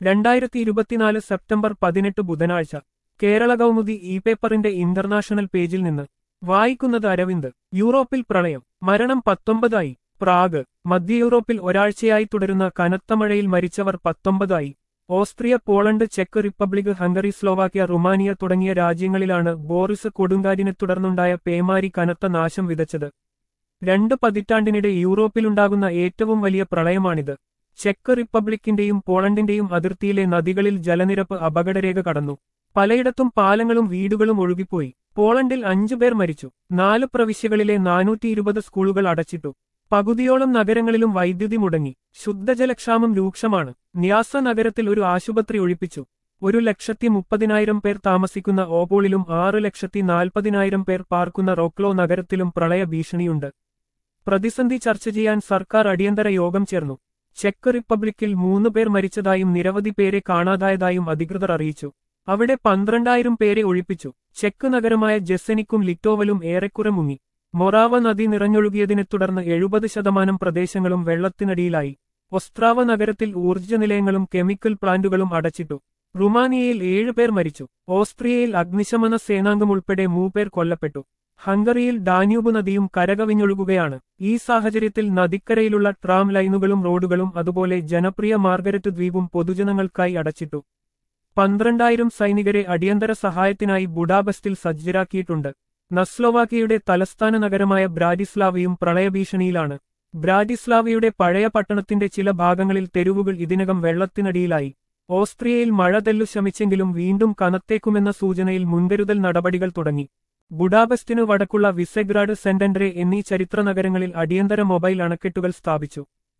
2024 September 18 ബുധനാഴ്ച Kerala Kaumudi e പേപ്പറിന്റെ international പേജിൽ നിന്ന് വായിക്കുന്നത് അരവിന്ദ്. യൂറോപ്പിൽ പ്രളയം, മരണം 19 പ്രാഗ്. മധ്യ യൂറോപ്പിൽ ഒരാഴ്ചയായി തുടരുന്ന കനത്ത മഴയിൽ മരിച്ചവർ 19. ഓസ്ട്രിയ, പോളണ്ട്, ചെക്ക് റിപ്പബ്ലിക്, ഹംഗറി, സ്ലോവാക്യ, റുമാനിയ തുടങ്ങിയ രാജ്യങ്ങളിലാണ് ബോറിസ് കൊടുങ്കാറ്റിനെ തുടർന്നുണ്ടായ പേമാരി കനത്ത നാശം വിതച്ചത്. 2 പതിറ്റാണ്ടിനിടെ യൂറോപ്പിലുണ്ടാകുന്ന ഏറ്റവും വലിയ പ്രളയമാണിത്. ചെക്ക് റിപ്പബ്ലിക്കിന്റെയും പോളണ്ടിന്റെയും അതിർത്തിയിലെ നദികളിൽ ജലനിരപ്പ് അപകടരേഖ കടന്നു. പലയിടത്തും പാലങ്ങളും വീടുകളും ഒഴുകിപ്പോയി. പോളണ്ടിൽ 5 പേർ മരിച്ചു. 4 പ്രവിശ്യകളിലെ 420 സ്കൂളുകൾ അടച്ചിട്ടു. പകുതിയോളം നഗരങ്ങളിലും വൈദ്യുതി മുടങ്ങി. ശുദ്ധജലക്ഷാമം രൂക്ഷമാണ്. ന്യാസ നഗരത്തിൽ ഒരു ആശുപത്രി ഒഴിപ്പിച്ചു. 1,30,000 പേർ താമസിക്കുന്ന ഓപോളിലും 6,40,000 പേർ പാർക്കുന്ന റോക്ലോ നഗരത്തിലും പ്രളയ ഭീഷണിയുണ്ട്. പ്രതിസന്ധി ചർച്ച ചെയ്യാൻ സർക്കാർ അടിയന്തര യോഗം ചേർന്നു. ചെക്ക് റിപ്പബ്ലിക്കിൽ 3 പേർ മരിച്ചതായും നിരവധി പേരെ കാണാതായതായും അധികൃതർ അറിയിച്ചു. അവിടെ 12,000 പേരെ ഒഴിപ്പിച്ചു. ചെക്ക് നഗരമായ ജെസെനിക്കും ലിറ്റോവലും ഏറെക്കുറെ മുങ്ങി. മൊറാവ നദി നിറഞ്ഞൊഴുകിയതിനെ തുടർന്ന് 70% പ്രദേശങ്ങളും വെള്ളത്തിനടിയിലായി. ഒസ്ട്രാവ നഗരത്തിൽ ഊർജ്ജ നിലയങ്ങളും കെമിക്കൽ പ്ലാന്റുകളും അടച്ചിട്ടു. റുമാനിയയിൽ 7 പേർ മരിച്ചു. ഓസ്ട്രിയയിൽ അഗ്നിശമന സേനാംഗം ഉൾപ്പെടെ 3 പേർ കൊല്ലപ്പെട്ടു. ഹംഗറിയിൽ ഡാന്യൂബ് നദിയും കരകവിഞ്ഞൊഴുകുകയാണ്. ഈ സാഹചര്യത്തിൽ നദിക്കരയിലുള്ള ട്രാം ലൈനുകളും റോഡുകളും അതുപോലെ ജനപ്രിയ മാർഗരറ്റ് ദ്വീപും പൊതുജനങ്ങൾക്കായി അടച്ചിട്ടു. 12,000 സൈനികരെ അടിയന്തര സഹായത്തിനായി ബുഡാപെസ്റ്റിൽ സജ്ജരാക്കിയിട്ടുണ്ട്. സ്ലോവാക്യയുടെ തലസ്ഥാന നഗരമായ ബ്രാറ്റിസ്ലാവയും പ്രളയഭീഷണിയിലാണ്. ബ്രാറ്റിസ്ലാവയുടെ പഴയ പട്ടണത്തിന്റെ ചില ഭാഗങ്ങളിൽ തെരുവുകൾ ഇതിനകം വെള്ളത്തിനടിയിലായി. ഓസ്ട്രിയയിൽ മഴ തെല്ലു ശമിച്ചെങ്കിലും വീണ്ടും കനത്തേക്കുമെന്ന സൂചനയിൽ മുൻകരുതൽ നടപടികൾ തുടങ്ങി. ബുഡാപെസ്റ്റിനു വടക്കുള്ള വിസെഗ്രാഡ്, സെന്റ് ആൻഡ്രെ എന്നീ ചരിത്ര നഗരങ്ങളിൽ അടിയന്തര മൊബൈൽ അണക്കെട്ടുകൾ സ്ഥാപിച്ചു.